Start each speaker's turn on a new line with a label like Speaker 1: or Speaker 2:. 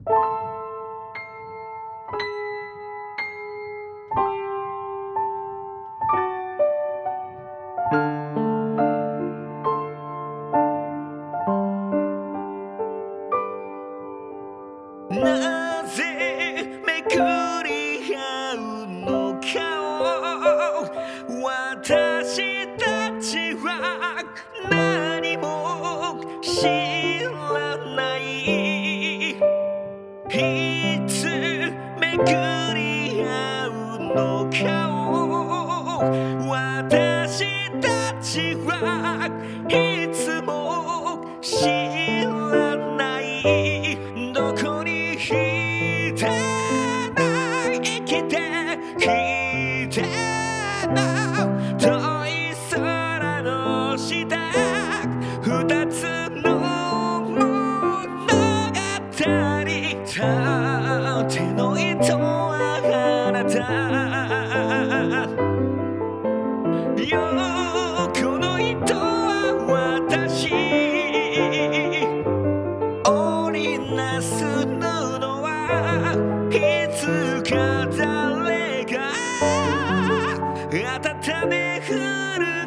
Speaker 1: なぜめくり合うのかを私たちは何も知らない。いつめくり合うのかを私たちはいつも知らない。どこにいて生きてきての遠い空の下、二つの物語、縦の糸はあなた、横の糸は私、織りなす布はいつか誰か温め振る